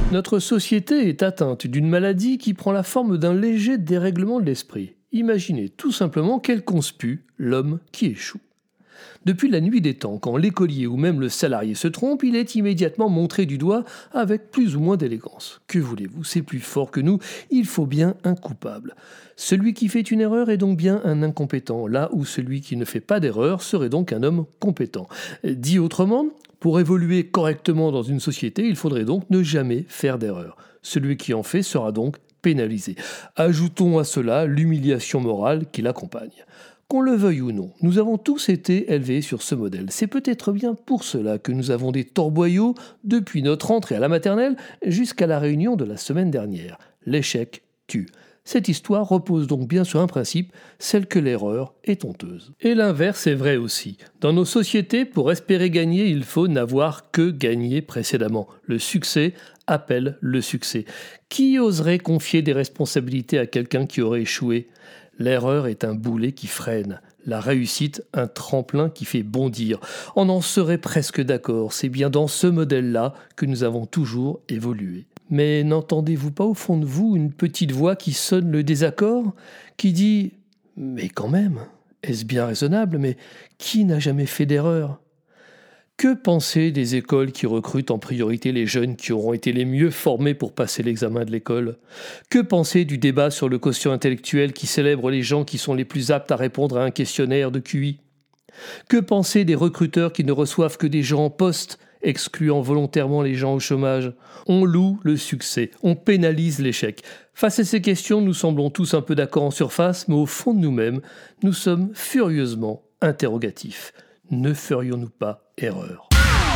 Notre société est atteinte d'une maladie qui prend la forme d'un léger dérèglement de l'esprit. Imaginez tout simplement quel conspue l'homme qui échoue. Depuis la nuit des temps, quand l'écolier ou même le salarié se trompe, il est immédiatement montré du doigt avec plus ou moins d'élégance. Que voulez-vous, c'est plus fort que nous, il faut bien un coupable. Celui qui fait une erreur est donc bien un incompétent, là où celui qui ne fait pas d'erreur serait donc un homme compétent. Dit autrement, pour évoluer correctement dans une société, il faudrait donc ne jamais faire d'erreur. Celui qui en fait sera donc pénalisé. Ajoutons à cela l'humiliation morale qui l'accompagne. Qu'on le veuille ou non, nous avons tous été élevés sur ce modèle. C'est peut-être bien pour cela que nous avons des torboyaux depuis notre entrée à la maternelle jusqu'à la réunion de la semaine dernière. L'échec tue. Cette histoire repose donc bien sur un principe, celle que l'erreur est honteuse. Et l'inverse est vrai aussi. Dans nos sociétés, pour espérer gagner, il faut n'avoir que gagné précédemment. Le succès appelle le succès. Qui oserait confier des responsabilités à quelqu'un qui aurait échoué ? L'erreur est un boulet qui freine, la réussite un tremplin qui fait bondir. On en serait presque d'accord, c'est bien dans ce modèle-là que nous avons toujours évolué. Mais n'entendez-vous pas au fond de vous une petite voix qui sonne le désaccord, qui dit « Mais quand même, est-ce bien raisonnable, mais qui n'a jamais fait d'erreur ?» Que penser des écoles qui recrutent en priorité les jeunes qui auront été les mieux formés pour passer l'examen de l'école ? Que penser du débat sur le quotient intellectuel qui célèbre les gens qui sont les plus aptes à répondre à un questionnaire de QI ? Que penser des recruteurs qui ne reçoivent que des gens en poste, excluant volontairement les gens au chômage ? On loue le succès, on pénalise l'échec. Face à ces questions, nous semblons tous un peu d'accord en surface, mais au fond de nous-mêmes, nous sommes furieusement interrogatifs. Ne ferions-nous pas erreur ?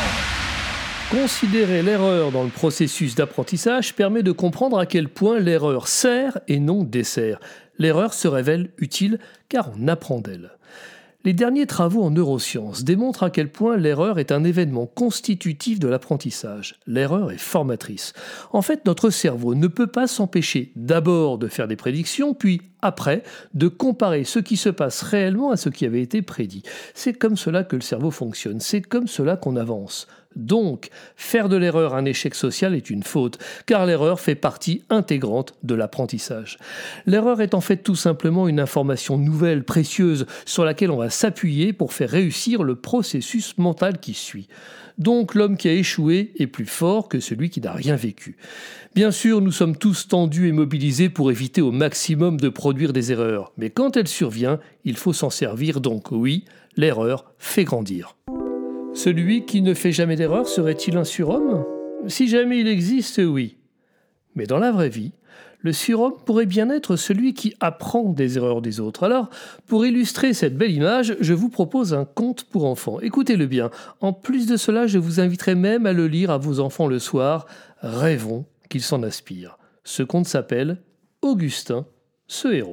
Considérer l'erreur dans le processus d'apprentissage permet de comprendre à quel point l'erreur sert et non dessert. L'erreur se révèle utile car on apprend d'elle. Les derniers travaux en neurosciences démontrent à quel point l'erreur est un événement constitutif de l'apprentissage. L'erreur est formatrice. En fait, notre cerveau ne peut pas s'empêcher d'abord de faire des prédictions, puis après de comparer ce qui se passe réellement à ce qui avait été prédit. C'est comme cela que le cerveau fonctionne, c'est comme cela qu'on avance. Donc, faire de l'erreur un échec social est une faute, car l'erreur fait partie intégrante de l'apprentissage. L'erreur est en fait tout simplement une information nouvelle, précieuse, sur laquelle on va s'appuyer pour faire réussir le processus mental qui suit. Donc, l'homme qui a échoué est plus fort que celui qui n'a rien vécu. Bien sûr, nous sommes tous tendus et mobilisés pour éviter au maximum de produire des erreurs, mais quand elle survient, il faut s'en servir, donc oui, l'erreur fait grandir. Celui qui ne fait jamais d'erreur serait-il un surhomme ? Si jamais il existe, oui. Mais dans la vraie vie, le surhomme pourrait bien être celui qui apprend des erreurs des autres. Alors, pour illustrer cette belle image, je vous propose un conte pour enfants. Écoutez-le bien. En plus de cela, je vous inviterai même à le lire à vos enfants le soir. Rêvons qu'ils s'en inspirent. Ce conte s'appelle « Augustin, ce héros ».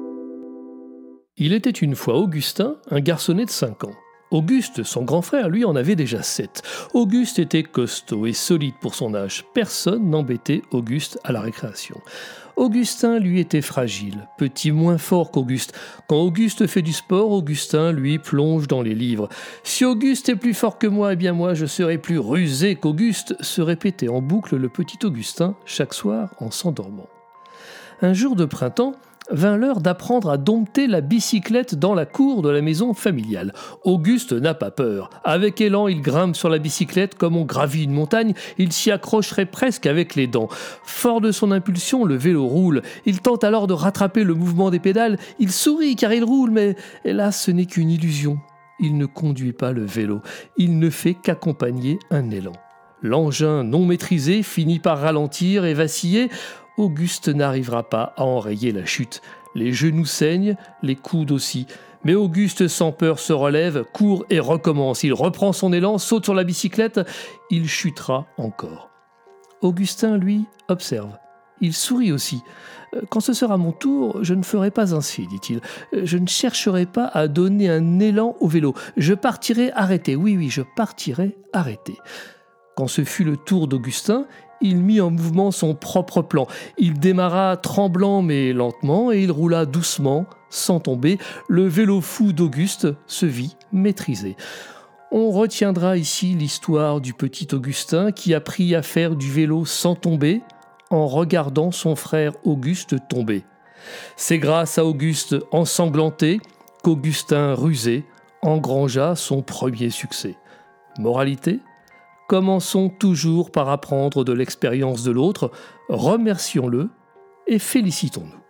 Il était une fois Augustin, un garçonnet de 5 ans. Auguste, son grand frère, lui, en avait déjà 7. Auguste était costaud et solide pour son âge. Personne n'embêtait Auguste à la récréation. Augustin, lui, était fragile, petit moins fort qu'Auguste. Quand Auguste fait du sport, Augustin, lui, plonge dans les livres. « Si Auguste est plus fort que moi, eh bien moi, je serai plus rusé qu'Auguste », se répétait en boucle le petit Augustin chaque soir en s'endormant. Un jour de printemps, vint l'heure d'apprendre à dompter la bicyclette dans la cour de la maison familiale. Auguste n'a pas peur. Avec élan, il grimpe sur la bicyclette comme on gravit une montagne. Il s'y accrocherait presque avec les dents. Fort de son impulsion, le vélo roule. Il tente alors de rattraper le mouvement des pédales. Il sourit car il roule, mais hélas, ce n'est qu'une illusion. Il ne conduit pas le vélo. Il ne fait qu'accompagner un élan. L'engin non maîtrisé finit par ralentir et vaciller. Auguste n'arrivera pas à enrayer la chute. Les genoux saignent, les coudes aussi. Mais Auguste, sans peur, se relève, court et recommence. Il reprend son élan, saute sur la bicyclette. Il chutera encore. Augustin, lui, observe. Il sourit aussi. « Quand ce sera mon tour, je ne ferai pas ainsi, dit-il. Je ne chercherai pas à donner un élan au vélo. Je partirai arrêté. Oui, je partirai arrêté. » Quand ce fut le tour d'Augustin, il mit en mouvement son propre plan. Il démarra tremblant mais lentement et il roula doucement, sans tomber. Le vélo fou d'Auguste se vit maîtrisé. On retiendra ici l'histoire du petit Augustin qui apprit à faire du vélo sans tomber en regardant son frère Auguste tomber. C'est grâce à Auguste ensanglanté qu'Augustin rusé engrangea son premier succès. Moralité ? Commençons toujours par apprendre de l'expérience de l'autre, remercions-le et félicitons-nous.